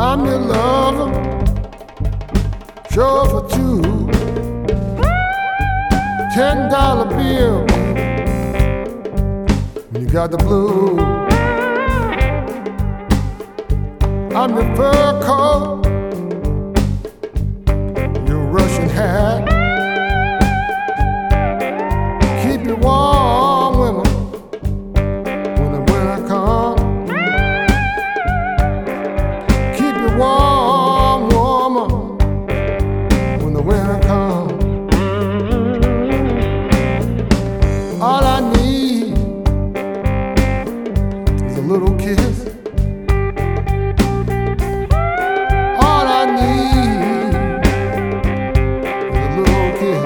I'm your lover, sure for two. $10 bill when you got the blues. I'm your fur coat, your Russian hat. Keep you warm, women, when the winter comes. Keep you warm, warmer, when the winter comes. All I need is a little kiss. All I need is a little kiss.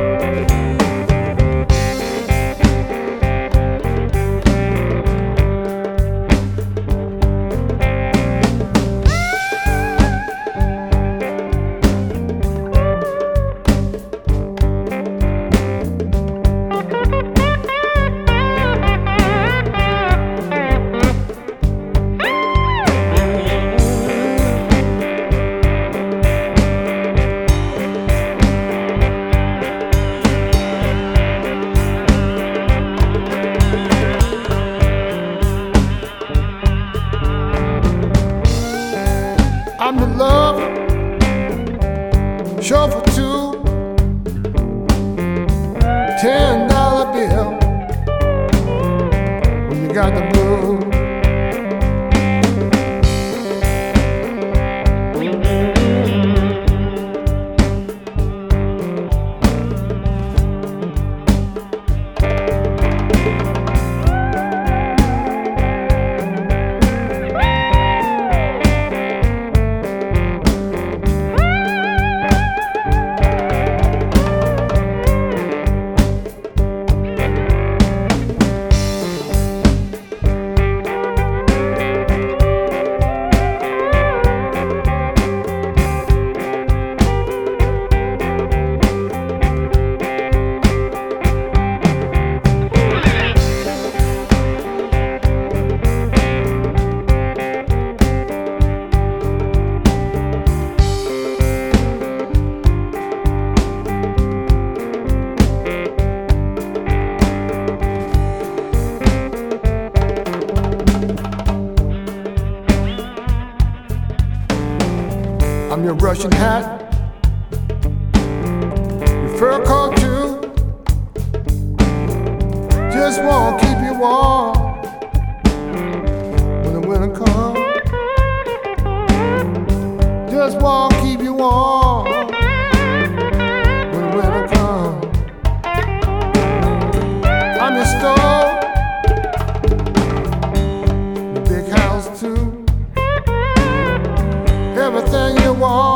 I'm your lover, sure for two. $10 bill when you got the blues. I'm your Russian hat, your fur coat too. Just won't keep you warm when the winter comes. Just won't keep you warm when the winter comes. I'm your stove, your big house too. Everything you want.